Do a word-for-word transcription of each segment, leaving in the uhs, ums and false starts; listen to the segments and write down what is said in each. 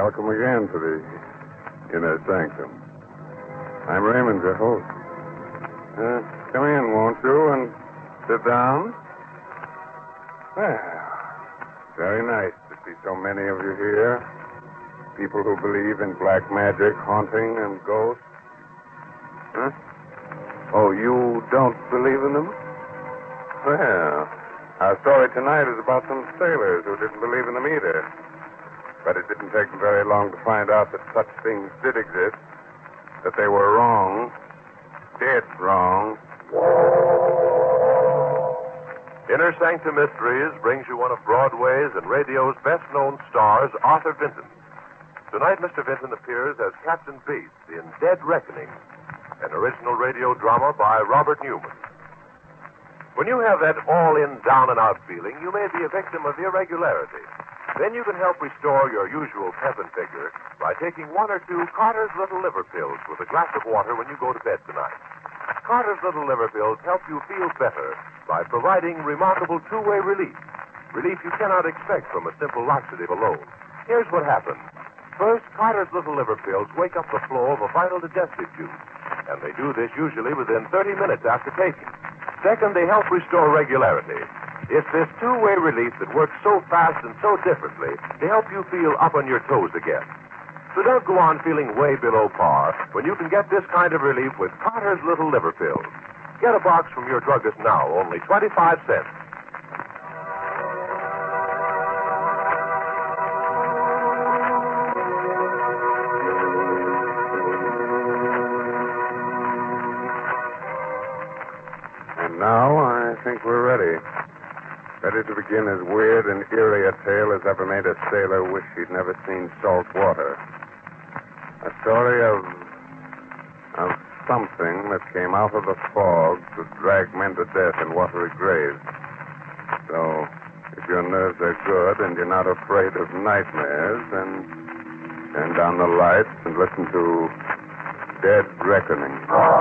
Welcome again to the Inner Sanctum. I'm Raymond, your host. Uh, come in, won't you, and sit down? Well, very nice to see so many of you here. People who believe in black magic, haunting, and ghosts. Huh? Oh, you don't believe in them? Well, our story tonight is about some sailors who didn't believe in them either. But it didn't take them very long to find out that such things did exist, that they were wrong, dead wrong. Inner Sanctum Mysteries brings you one of Broadway's and radio's best-known stars, Arthur Vinton. Tonight, Mister Vinton appears as Captain Bates in Dead Reckoning, an original radio drama by Robert Newman. When you have that all-in, down-and-out feeling, you may be a victim of irregularity. Then you can help restore your usual pep and vigor by taking one or two Carter's Little Liver Pills with a glass of water when you go to bed tonight. Carter's Little Liver Pills help you feel better by providing remarkable two-way relief. Relief you cannot expect from a simple laxative alone. Here's what happens. First, Carter's Little Liver Pills wake up the flow of a vital digestive juice, and they do this usually within thirty minutes after taking. Second, they help restore regularity. It's this two-way relief that works so fast and so differently to help you feel up on your toes again. So don't go on feeling way below par when you can get this kind of relief with Carter's Little Liver Pills. Get a box from your druggist now, only twenty-five cents. And now I think we're ready. Ready to begin as weird and eerie a tale as ever made a sailor wish he'd never seen salt water. A story of... of something that came out of the fog to drag men to death in watery graves. So, if your nerves are good and you're not afraid of nightmares, then turn down the lights and listen to Dead Reckoning.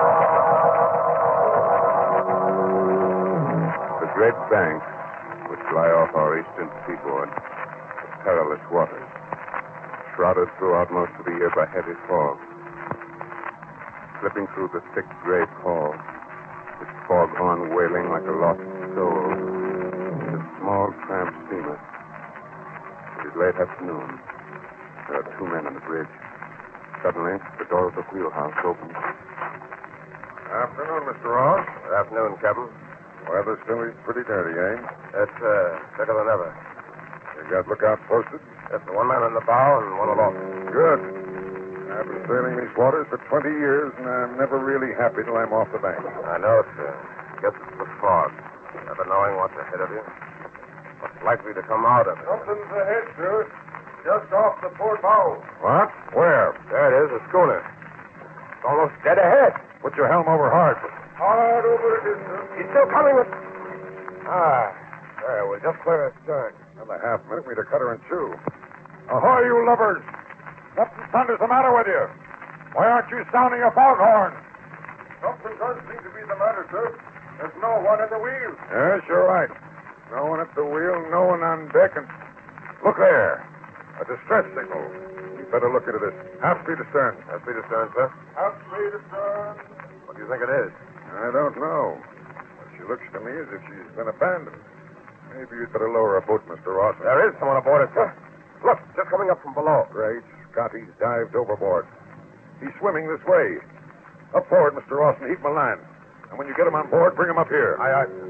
The great banks which lie off our eastern seaboard, perilous waters, shrouded throughout most of the year by heavy fog. Slipping through the thick gray pall, this fog horn wailing like a lost soul, is a small tramp steamer. It is late afternoon. There are two men on the bridge. Suddenly, the door of the wheelhouse opens. Afternoon, Mister Ross. Good afternoon, Captain. Weather still is pretty dirty, eh? It's, uh, thicker than ever. You got lookout posted? Just one man on the bow and one aloft. Good. I've been sailing these waters for twenty years, and I'm never really happy till I'm off the bank. I know, sir. Guess it's the fog. Never knowing what's ahead of you. What's likely to come out of it. Something's ahead, sir. Just off the port bow. What? Where? There it is, a schooner. It's almost dead ahead. Put your helm over hard. Hard over it, sir. He's still coming with... Ah, there, we're just clear astern. Another half minute, we'd have cut her in two. Ahoy, you lubbers! What in thunder's the matter with you? Why aren't you sounding a foghorn? Something does seem to be the matter, sir. There's no one at the wheel. Yes, you're right. No one at the wheel, no one on deck, and... Look there. A distress signal. You'd better look into this. Half speed astern. Half speed astern, sir. Half speed astern. What do you think it is? I don't know. But she looks to me as if she's been abandoned. Maybe you'd better lower a boat, Mister Ross. There is someone aboard it, sir. Look, just coming up from below. Great Scott, he's dived overboard. He's swimming this way. Up forward, Mister Ross, and heave him a line. And when you get him on board, bring him up here. Aye, aye.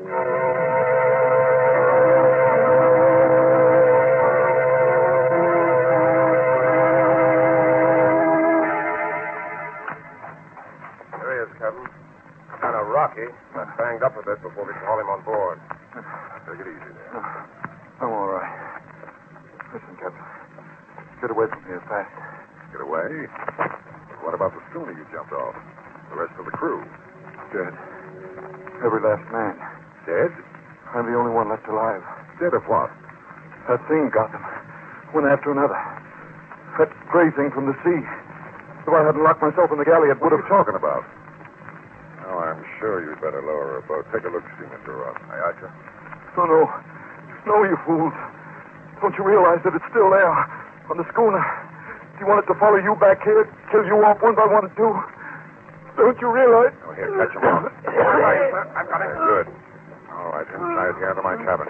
There he is, Captain. Kind of rocky. Got banged up a bit before we can haul him on board. Take it easy there. I'm all right. Listen, Captain. Get away from here fast. Get away? What about the schooner you jumped off? The rest of the crew? Dead. Every last man. Dead? I'm the only one left alive. Dead of what? That thing got them. One after another. That gray thing from the sea. If I hadn't locked myself in the galley, it What would are have... you talking about? Oh, I'm sure you'd better lower a boat. Take a look, see, Mister Ross. Aye, aye, sir. No, no. No, you fools. Don't you realize that it's still there on the schooner? he wanted to follow you back here, kill you off one by one, too. Don't you realize? Oh, here, catch him on. All right. I've got him. Good. All right, inside here to my cabin.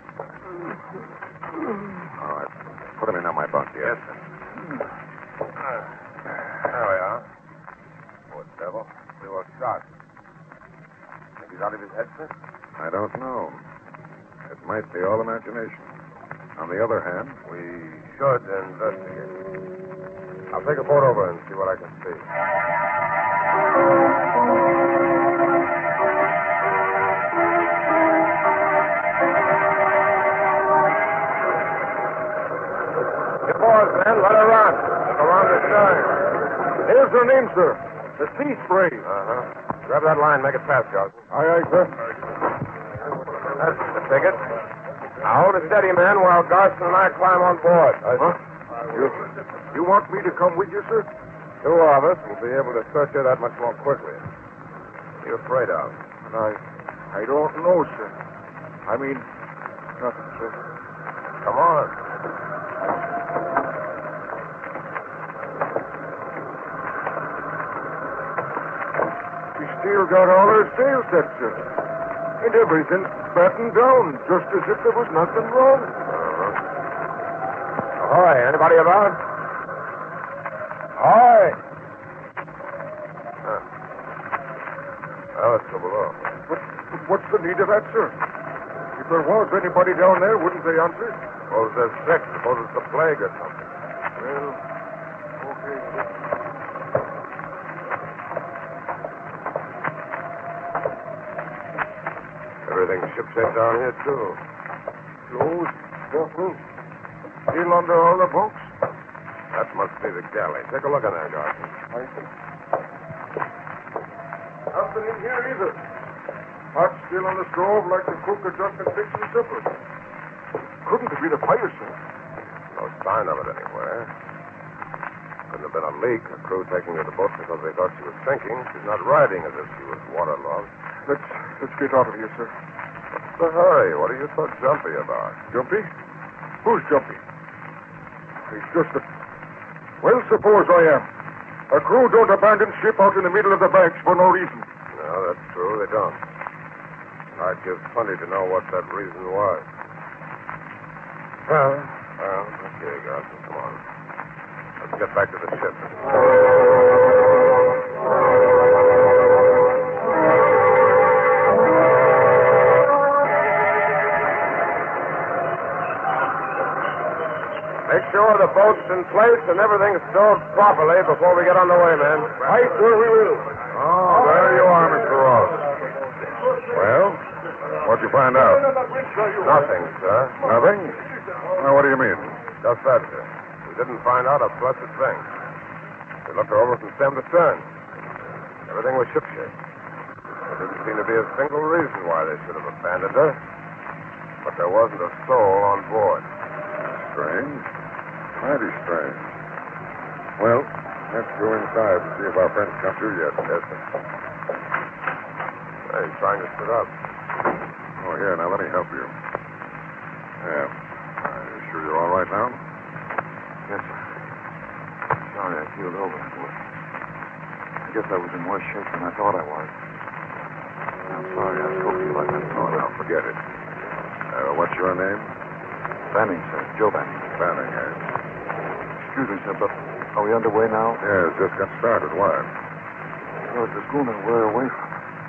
All right. Put him in on my bunk, yes? Yes, sir. There we are. Poor devil. We were shot. Think he's out of his head, sir? I don't know. It might be all imagination. On the other hand, We should investigate. I'll take a boat over and see what I can see. Get boys, man. Let her run. Around the stern. Here's her name, sir. The Sea Spray. Uh-huh. Grab that line. Make it fast, Johnson. Aye, aye, sir. That's the ticket. Now hold it steady, man, while Garson and I climb on board. Huh? You, you want me to come with you, sir? Two of us will be able to search her that much more quickly. What are you afraid of? I, I don't know, sir. I mean, nothing, sir. Come on. She still got all her sails set, sir. And everything battened down, just as if there was nothing wrong. Uh-huh. Ahoy, anybody about? Ahoy! Huh. Well, let's go below. But, but what's the need of that, sir? If there was anybody down there, wouldn't they answer? Suppose they're sick. Suppose it's the plague or something. Well, okay, sir. Everything's shipshape down here, too. Closed, careful. Still under all the bunks. That must be the galley. Take a look in there, Garson. I see. Nothing in here either. Hot still on the stove like the cook had just been fixing supper. Couldn't have been a fire, sir. No sign of it anywhere. Couldn't have been a leak. A crew taking her to the boat because they thought she was sinking. She's not riding as if she was waterlogged. Let's let's get out of here, sir. What's the hurry? What are you so jumpy about? Jumpy? Who's jumpy? It's just that... Well, suppose I am. A crew don't abandon ship out in the middle of the banks for no reason. No, that's true. They don't. I'd give plenty to know what that reason was. Well, well, okay, Garson, come on. Let's get back to the ship. Make sure the boat's in place and everything's stowed properly before we get underway, man. Right, sir, we will. Oh, there you are, Mister Ross. Well, what'd you find out? Nothing, sir. Nothing? Well, what do you mean? Just that, sir. We didn't find out a blessed thing. We looked her over from stem to stern. Everything was shipshape. There didn't seem to be a single reason why they should have abandoned her. But there wasn't a soul on board. Strange. Mighty strange. Well, let's go inside and see if our friends come through yet. Yes, sir. Hey, he's trying to sit up. Oh, here, now let me help you. Yeah. Are you sure you're all right now? Yes, sir. Sorry I keeled over. I guess I was in worse shape than I thought I was. I'm sorry I spoke to you like that. Oh, now, forget it. Uh, what's your name? Banning, sir. Joe Banning. Banning, eh? Excuse me, sir, but are we underway now? Yeah, just got started. Why? Well, it's the schooner we're away from.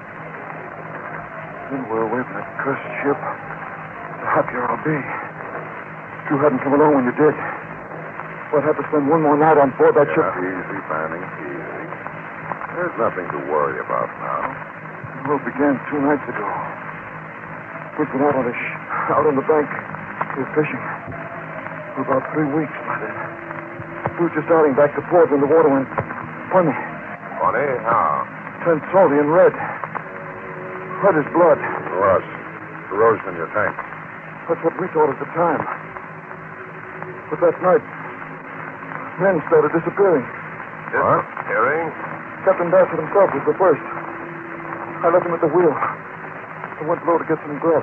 Then we're away from that cursed ship. The happier I'll be. You hadn't come along when you did. We'll have to spend one more night on board that yeah, ship. Easy, Banning, easy. There's nothing to worry about now. The war began two nights ago. We've been out on the sh- out on the bank. We're fishing for about three weeks by then. We were just starting back to port when the water went funny. Funny? How? Turned salty and red. Red as blood. Rust. Corrosion in your tank. That's what we thought at the time. But that night, men started disappearing. Disappearing? Captain Bassett himself was the first. I left him at the wheel. I went below to get some grub.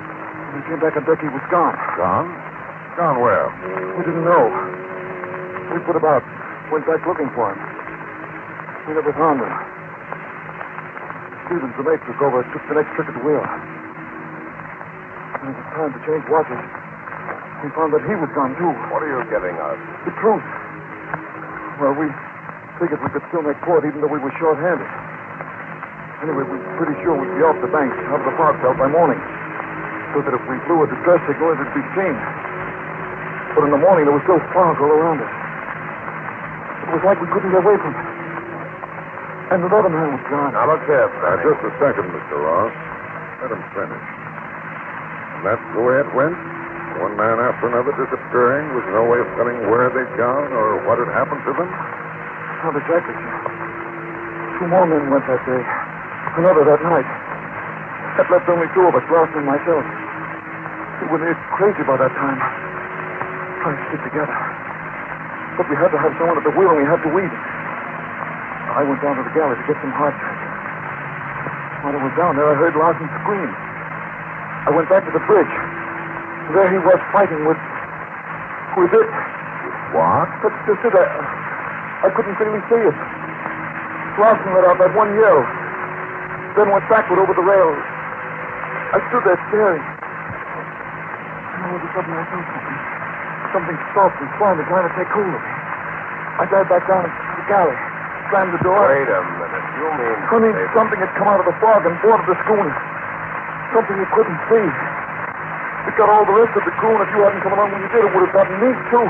When we came back on deck, he was gone. Gone? Gone where? We didn't know. We We put about, went back looking for him. We never found him. Stevens, the mate, took over, took the next trick at the wheel. When it was time to change watches, we found that he was gone, too. What are you getting at? The truth. Well, we figured we could still make port even though we were short-handed. Anyway, we were pretty sure we'd be off the bank, out of the fog belt by morning, so that if we blew a distress signal, it would be seen. But in the morning, there was still fog all around us. It was like we couldn't get away from it. And another man was gone. Now, look here, Now, Benny. just a second, Mister Ross. Let him finish. And that's the way it went? One man after another disappearing with no way of telling where they'd gone or what had happened to them? Not exactly, sir. Two more men went that day. Another that night. That left only two of us, Ross and myself. We were near crazy by that time. Trying to stick together. But we had to have someone at the wheel and we had to weed. I went down to the galley to get some hard tack. While I was down there, I heard Larson scream. I went back to the bridge. There he was fighting with... with it. What? That's just it. I, I couldn't really see it. Larson let out that one yell. Then went backward over the rail. I stood there staring. And all of a sudden I felt something. Something soft and slimy trying to take hold of me. I dived back down to the galley. Slammed the door. Wait a minute. You mean... I mean, they- something had come out of the fog and boarded the schooner. Something you couldn't see. It got all the rest of the crew, and if you hadn't come along when you did, it would have gotten me, too.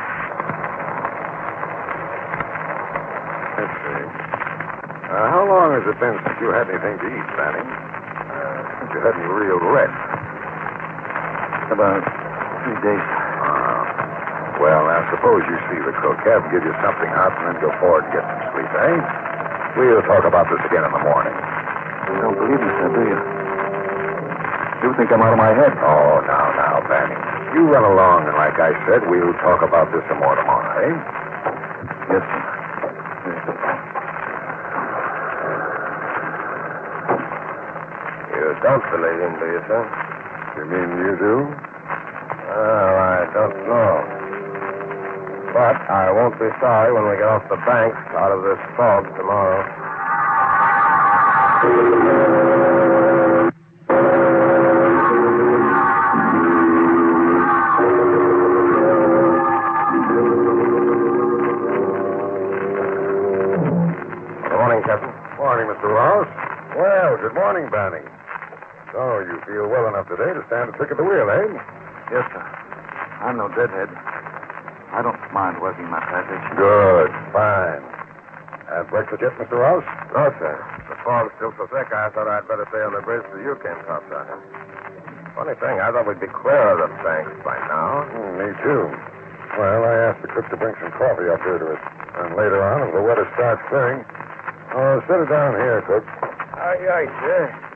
Let's see. Uh, how long has it been since you had anything to eat, Fanning? Uh, since you had any real rest? About three days. Uh, well, now, suppose you see the cook. Have him give you something hot and then go forward and get some sleep, eh? We'll talk about this again in the morning. You don't believe me, sir, do you? You think I'm out of my head? Oh, now, now, Fanning. You run along, and like I said, we'll talk about this some more tomorrow, eh? Yes, sir. Yes. You don't believe him, do you, sir? You mean you do? Well, I don't know. But I won't be sorry when we get off the bank out of this fog tomorrow. Good morning, Captain. Morning, Mister Ross. Well, good morning, Banning. So, you feel well enough today to stand a trick at the wheel, eh? Yes, sir. I'm no deadhead. I don't mind working my passage. Good. Fine. Had breakfast yet, Mister Ross? No, sir. The fog's still so thick, I thought I'd better stay on the bridge till you came topside. Funny thing, I thought we'd be clear of the banks by now. Mm, me too. Well, I asked the cook to bring some coffee up here to us. And later on, if the weather starts clearing, oh, set it down here, cook. Aye, aye, sir.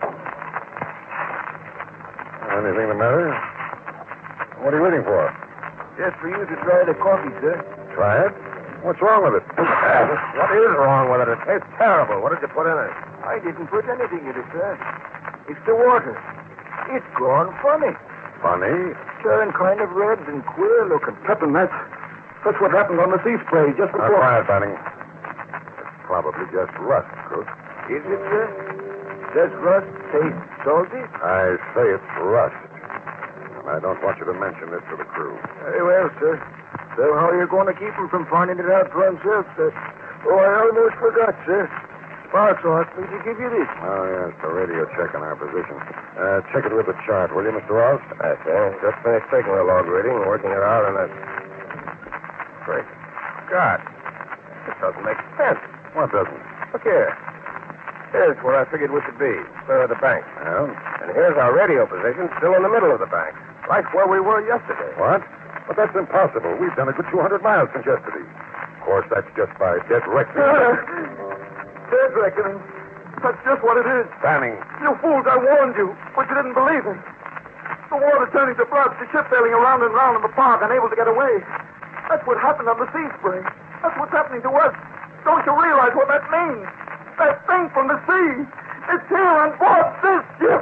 Anything the matter? What are you waiting for? Just for you to try the coffee, sir. Try it? What's wrong with it? What is wrong with it? It tastes terrible. What did you put in it? I didn't put anything in it, sir. It's the water. It's gone funny. Funny? Turned kind of red and queer looking. Captain, that's, that's what happened on the sea spray just Now, before... quiet, Banning. It's probably just rust, cook. Is it, sir? Does rust taste salty? I say it's rust. And I don't want you to mention this to the crew. Very well, sir. So how are you going to keep him from finding it out for himself, sir? Oh, I almost forgot, sir. Sparks asked me to give you this. Oh, yes, the radio check on our position. Uh, check it with the chart, will you, Mister Ross? Yes, sir. Just finished taking the log reading and working it out, and that's... Great God. This doesn't make sense. What doesn't? Look here. Here's where I figured we should be, clear of the bank. Well, And here's our radio position, still in the middle of the bank. Right where we were yesterday. what? But that's impossible. We've done a good two hundred miles since yesterday. Of course, that's just by dead reckoning. Dead reckoning. That's just what it is. Banning. You fools, I warned you, but you didn't believe me. The water turning to blood, the ship sailing around and round in the fog, unable to get away. That's what happened on the sea spray. That's what's happening to us. Don't you realize what that means? That thing from the sea. It's here on board this ship.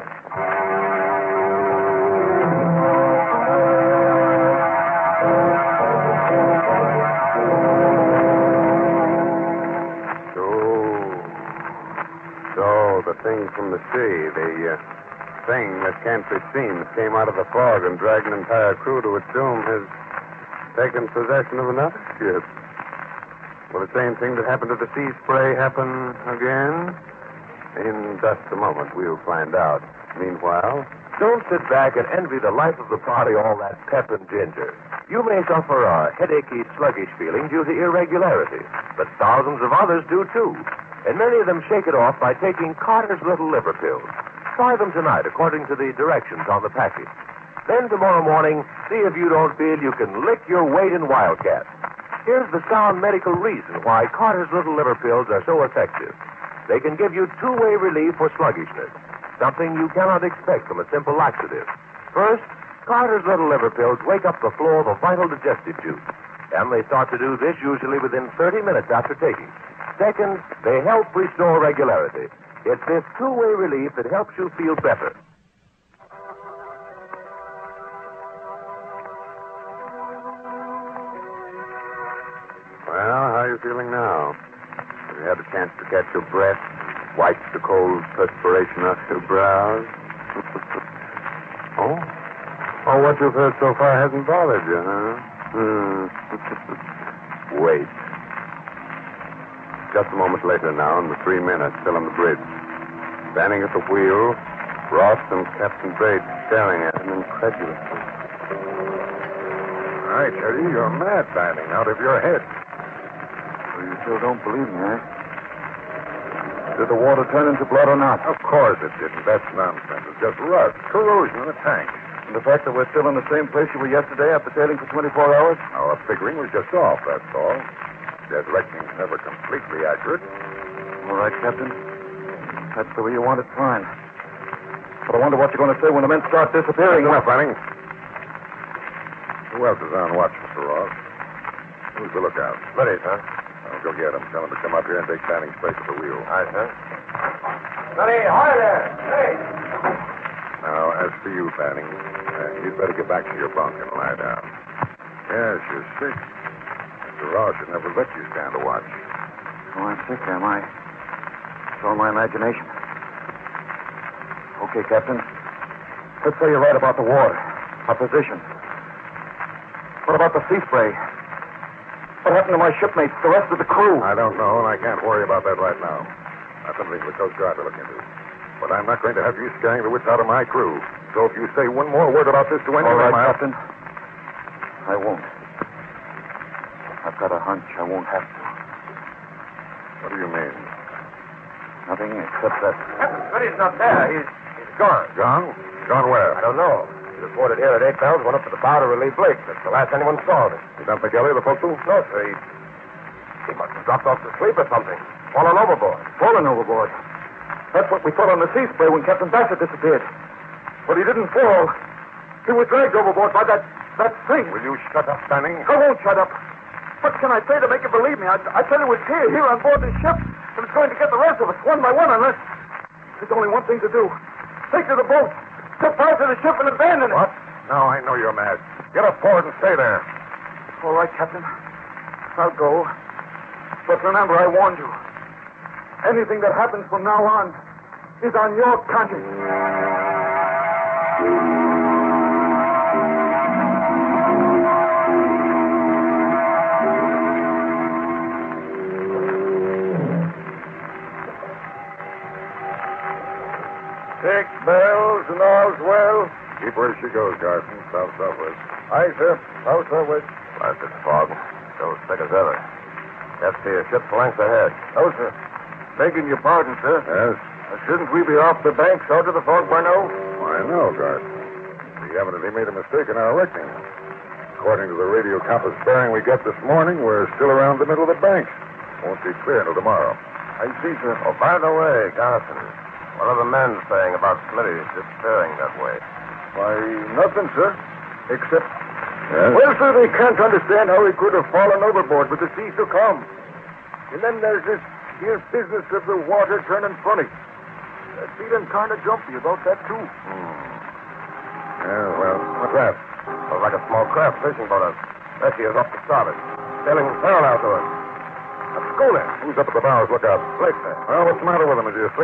thing from the sea, the uh, thing that can't be seen that came out of the fog and dragged an entire crew to its doom, has taken possession of another ship. Will the same thing that happened to the Sea Spray happen again? In just a moment, we'll find out. Meanwhile... Don't sit back and envy the life of the party all that pep and ginger. You may suffer a headachy, sluggish feeling due to irregularity, but thousands of others do too. And many of them shake it off by taking Carter's Little Liver Pills. Try them tonight according to the directions on the package. Then tomorrow morning, see if you don't feel you can lick your weight in Wildcat. Here's the sound medical reason why Carter's Little Liver Pills are so effective. They can give you two-way relief for sluggishness, something you cannot expect from a simple laxative. First, Carter's Little Liver Pills wake up the flow of a vital digestive juice, and they start to do this usually within thirty minutes after taking. Second, they help restore regularity. It's this two-way relief that helps you feel better. Well, how are you feeling now? Have you had a chance to catch your breath? Wipe the cold perspiration off your brows? oh? Oh, what you've heard so far hasn't bothered you, huh? Hmm. Wait. Just a moment later now, and the three men are still on the bridge. Standing at the wheel, Ross and Captain Bates staring at him incredulously. I tell you, you're mad, Banning, out of your head. So you still don't believe me, eh? Did the water turn into blood or not? Of course it didn't. That's nonsense. It's just rust, corrosion in the tank. And the fact that we're still in the same place you were yesterday after sailing for twenty-four hours? Our figuring was just off, that's all. Dead reckoning's never completely accurate. All right, Captain. That's the way you want it, fine. But I wonder what you're going to say when the men start disappearing. Enough, Banning. Who else is on watch, Mister Ross? Who's the lookout? Ready, sir. I'll go get him. Tell him to come up here and take Banning's place at the wheel. Aye, sir. Ready, ahoy there. Hey. Now, as for you, Banning, uh, you'd better get back to your bunk and lie down. Yes, you're sick. Mister Ross should never let you stand a watch. Oh, I'm sick, am I? It's all my imagination. Okay, Captain. Let's say you're right about the water. Our position. What about the sea spray? What happened to my shipmates, the rest of the crew? I don't know, and I can't worry about that right now. That's something for the Coast Guard to look into. But I'm not going to have you scaring the wits out of my crew. So if you say one more word about this to anyone... All right, I'll... Captain. I won't. I've got a hunch I won't have to. What do you mean? Nothing except that... Captain Smitty's not there. He's, he's gone. Gone? Gone where? I don't know. He reported here at eight bells, went up to the bow to relieve Blake. That's the last anyone saw of him. You dumped the galley, the forecastle? No, sir. He, he must have dropped off to sleep or something. Fallen overboard. Fallen overboard. That's what we thought on the sea spray when Captain Bassett disappeared. But he didn't fall. He was dragged overboard by that that thing. Will you shut up, Banning? I won't shut up. What can I say to make you believe me? I, I tell you it's here, here on board this ship. And it's going to get the rest of us, one by one, unless... There's only one thing to do. Take to the boat. Set fire to the ship and abandon it. What? No, I know you're mad. Get up forward and stay there. All right, Captain. I'll go. But remember, I warned you. Anything that happens from now on is on your conscience. Six bells and all's well. Keep where she goes, Carson. South southwest. Aye, sir. South southwest. Blasted fog. Still as thick as ever. That's the ship's length ahead. Oh, sir. Begging your pardon, sir. Yes? Shouldn't we be off the banks out of the fog by now? I know, Carson. We evidently made a mistake in our reckoning. According to the radio compass bearing we got this morning, we're still around the middle of the banks. Won't be clear until tomorrow. I see, sir. Oh, by the way, Carson, what are the men saying about Smitty disappearing that way? Why, nothing, sir. Except... Yes? Well, sir, they can't understand how he could have fallen overboard with the sea so calm. And then there's this here business of the water turning funny. They're feeling kind of jumpy about that, too. Hmm. Yeah, well, what's that? Looks like a small craft fishing boat. Bessie is off the starboard, sailing parallel to us. A schooner. Who's up at the bows? Look out. Blake, sir. Well, what's the matter with him? Is he asleep?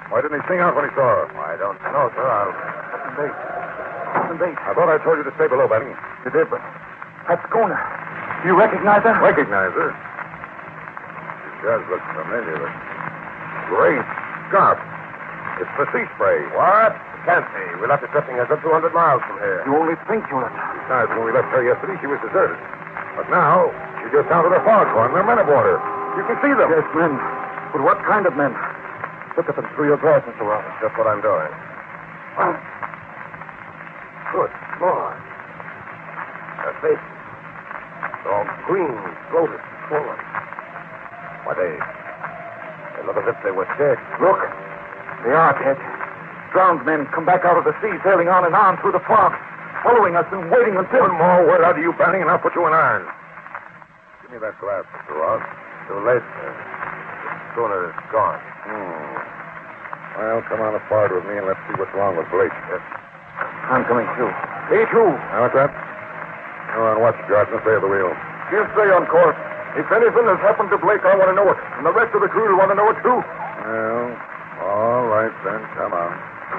Why didn't he sing out when he saw her? I don't know, sir. I'll... Captain Bates. Captain Bates. I thought I told you to stay below, Benny. You did, but that's Schooner. Do you recognize her? Recognize her? She does look familiar. But... Great Scott. It's the sea spray. What? Can't be. We left it drifting a good two hundred miles from here. You only think you left. Besides, when we left her yesterday, she was deserted. But now, she just sounded her foghorn. There are men aboard her. You can see them. Yes, men. But what kind of men? Look at them through your glass, Mister Ross. Just what I'm doing. Oh. Good Lord. Their faces. They're all green, bloated, swollen. Why, they... They look as if they were dead. Look. They are dead. Drowned men come back out of the sea, sailing on and on through the fog, following us and waiting until... One more word out of you, Banning, and I'll put you in irons. Give me that glass, Mister Ross. Too late, sir. The schooner is gone. Hmm. Well, come on aboard with me and let's see what's wrong with Blake. Yes. I'm coming too. Me too. Now, what's that? You're on watch, Gardner. Stay at the wheel. You stay on course. If anything has happened to Blake, I want to know it. And the rest of the crew will want to know it too. Well, all right then. Come on.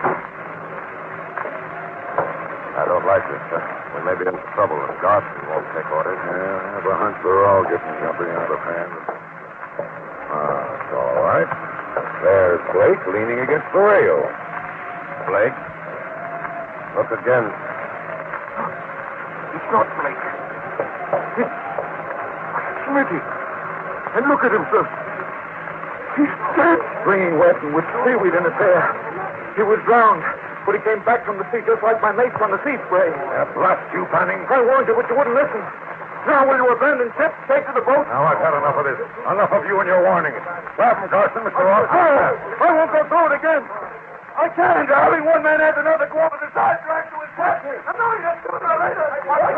I don't like this, sir. We may be in trouble if Garson won't take orders. Yeah, I have a hunch we're all getting jumping out of hand. Ah, it's all right. There's Blake leaning against the rail. Blake? Look again. It's not Blake. It's Smitty. And look at him, sir. He's dead. Springing wet and with seaweed in his hair. He was drowned, but he came back from the sea just like my mates on the sea spray. Yeah, blast you, Banning. I warned you, but you wouldn't listen. Now will you abandon ship, take to the boat? Now, I've had enough of this. Enough of you and your warning. Grab him, Carson, Mister Ross. Oh, I won't go through it again. I can't, darling. One man after another go over the side track to his captain. I'm not even sooner or later.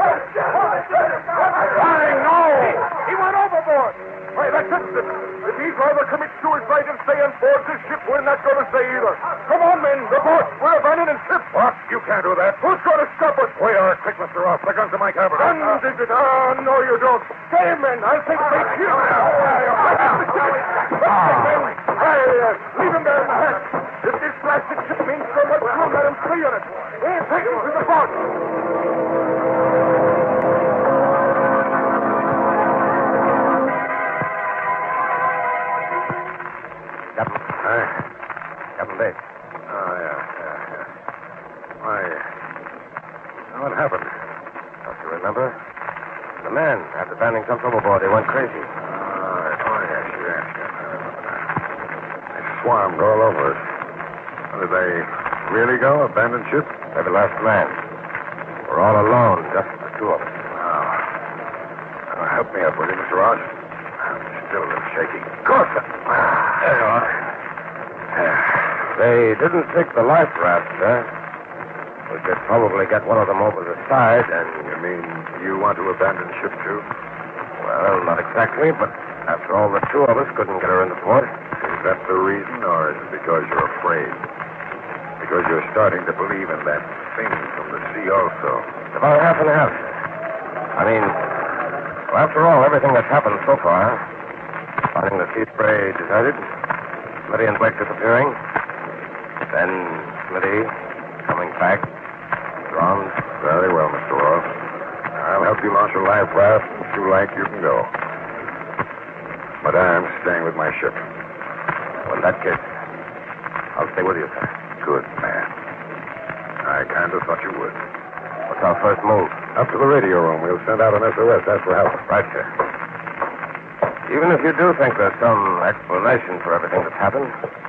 Darling, no. He went overboard. Why, that's it. If he's rather commit suicide and stay on board this ship, we're not going to stay either. Come on, men. The boat. We're abandoning ship. What? You can't do that. Who's going to stop us? We are. Quick, Mister Ross. The guns in my cabin. Guns, is it? Oh, no, you don't. Stay, men. I'll take bait here. Hey, leave him there in the hatch. If this blasted ship means so much, we'll let him free on it. We'll take him to the boat. Captain. Hey. Captain Bates. Oh, yeah, yeah, yeah. Why, what happened? Don't you remember? The men, after Banning jumped overboard, they went crazy. Oh, oh yes, yes, yes. I remember that. They swarmed all over us. Did they really go? Abandon ship? They're the last man. We're all alone, just the two of us. Oh. Now, help me up, will you, Mister Ross? I'm still a little shaky. Of course. There you are. They didn't take the life raft, sir. We could probably get one of them over the side and... You mean you want to abandon ship, too? Well, not exactly, but after all, the two of us couldn't get her into port. Is that the reason, or is it because you're afraid? Because you're starting to believe in that thing from the sea also? About half and half. I mean, well, after all, everything that's happened so far, finding the sea spray deserted, Smitty and Blake disappearing, then Smitty coming back, drowned. Very well, Mister Ross. I'll help you launch a life raft. If you like, you can go. But I'm staying with my ship. Well, in that case, I'll stay with you, sir. Good man. I kind of thought you would. What's our first move? Up to the radio room. We'll send out an S O S. Ask for help. Right, sir. Even if you do think there's some explanation for everything that's happened,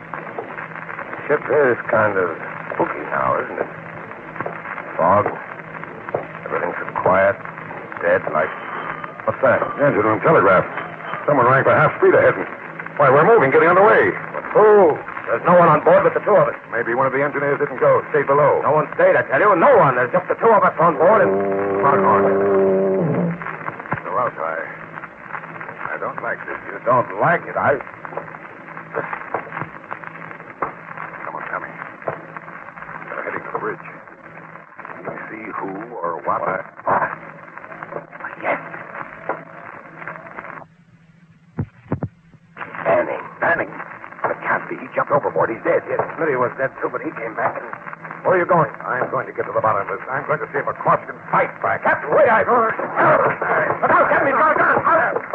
the ship is kind of spooky now, isn't it? Fog. Everything's so quiet. Dead, like... What's that? Engine room telegraph. Someone rang for half speed ahead. Why, we're moving, getting underway. But who? There's no one on board but the two of us. Maybe one of the engineers didn't go. Stayed below. No one stayed, I tell you. No one. There's just the two of us on board and... Foghorn. So, Ralph, I... I don't like this. You don't like it, I... Someone coming. They're heading for the bridge. Can you see who or what? What? Yes. Banning. Banning. But it can't be. He jumped overboard. He's dead. Yes. Smitty was dead, too, but he came back and... Where are you going? I'm going to get to the bottom of this. I'm going to see if a corpse can fight back. Captain, wait, I... Look out, Captain, he's got a gun.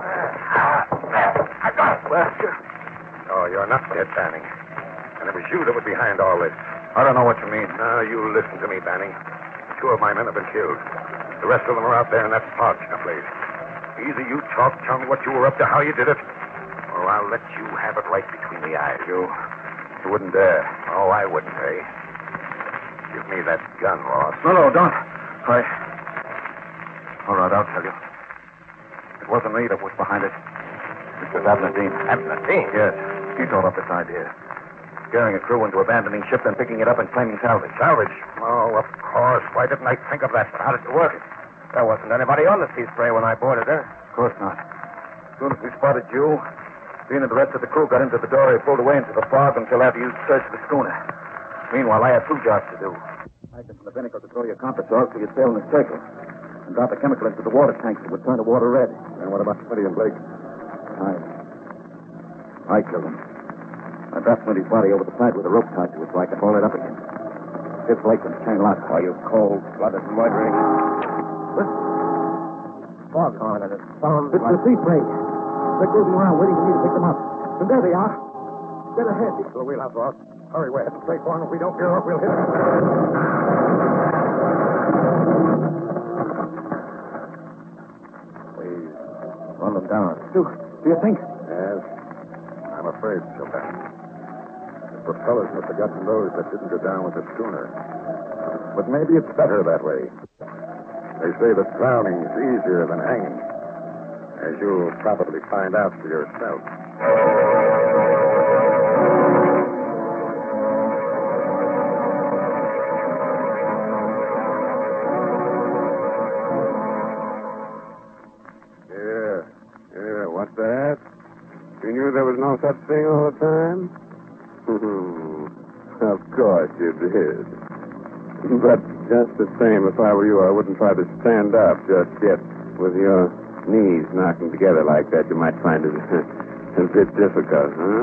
I've got it. Well, oh, you're not dead, Banning. And it was you that was behind all this. I don't know what you mean. Now, you listen to me, Banning. Two of my men have been killed. The rest of them are out there in that park place. Either you talk, tell me what you were up to, how you did it, or I'll let you have it right between the eyes. You... You wouldn't dare. Oh, I wouldn't, eh? Give me that gun, Ross. No, no, don't. I... All right, I'll tell you. It wasn't me that was behind it. It was Abner Dean. Abner Dean? Yes. He thought up this idea. Scaring a crew into abandoning ship, then picking it up and claiming salvage. Salvage? Oh, of course. Why didn't I think of that? But how did it work? There wasn't anybody on the Sea Spray when I boarded her. Of course not. As soon as we spotted you, Dean and the rest of the crew got into the dory, pulled away into the fog until after you searched the schooner. Meanwhile, I had two jobs to do. I from the binnacle to throw your compass off so you'd sail in a circle. And drop a chemical into the water tanks that would turn the water red. And what about Smitty and Blake? I... I killed him. I dropped Smitty's body over the side with a rope tied to it so I could haul it up again. Fifth Blake and chain lock. Are you cold-blooded murdering? Fog on and it sounds It's like... the Sea Spray. They're cruising around waiting for me to pick them up. And there they are. Dead ahead. So we'll have Ross. Hurry, we're heading straight for him. If we don't gear up, we'll hit him. Please, run them down. Do, do you think? Yes. I'm afraid so, Ben. The propellers must have gotten those that didn't go down with the schooner. But maybe it's better that way. They say that drowning's easier than hanging, as you'll probably find out for yourself. What's that? You knew there was no such thing all the time? Of course you did. But just the same, if I were you, I wouldn't try to stand up just yet. With your knees knocking together like that, you might find it a bit difficult, huh?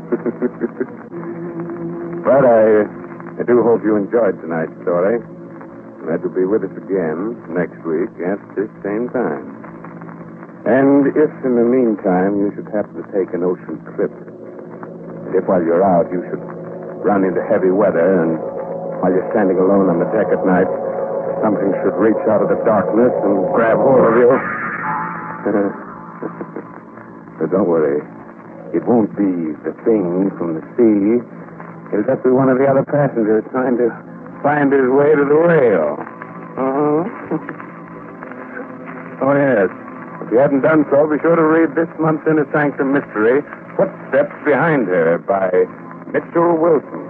But I, I do hope you enjoyed tonight's story. Glad you'll be with us again next week at this same time. And if, in the meantime, you should happen to take an ocean trip, and if while you're out you should run into heavy weather, and while you're standing alone on the deck at night, something should reach out of the darkness and grab hold of you. But don't worry. It won't be the thing from the sea. It'll just be one of the other passengers trying to find his way to the rail. Uh-huh. Oh, yes. If you haven't done so, be sure to read this month's Inner Sanctum Mystery, Footsteps Behind Her, by Mitchell Wilson.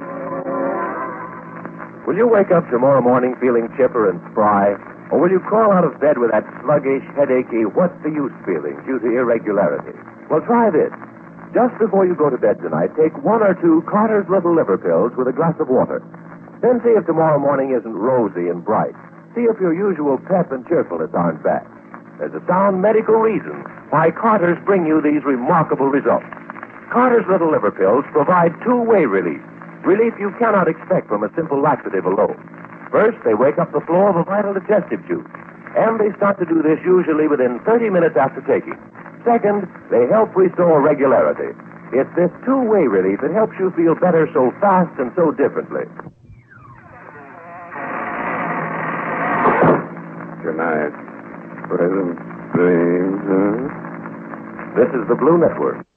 Will you wake up tomorrow morning feeling chipper and spry? Or will you crawl out of bed with that sluggish, headachy, what's-the-use feeling due to irregularity? Well, try this. Just before you go to bed tonight, take one or two Carter's Little Liver Pills with a glass of water. Then see if tomorrow morning isn't rosy and bright. See if your usual pep and cheerfulness aren't back. There's a sound medical reason why Carter's bring you these remarkable results. Carter's Little Liver Pills provide two-way relief. Relief you cannot expect from a simple laxative alone. First, they wake up the flow of a vital digestive juice. And they start to do this usually within thirty minutes after taking. Second, they help restore regularity. It's this two-way relief that helps you feel better so fast and so differently. Good night. Pleasant dreams, huh? This is the Blue Network.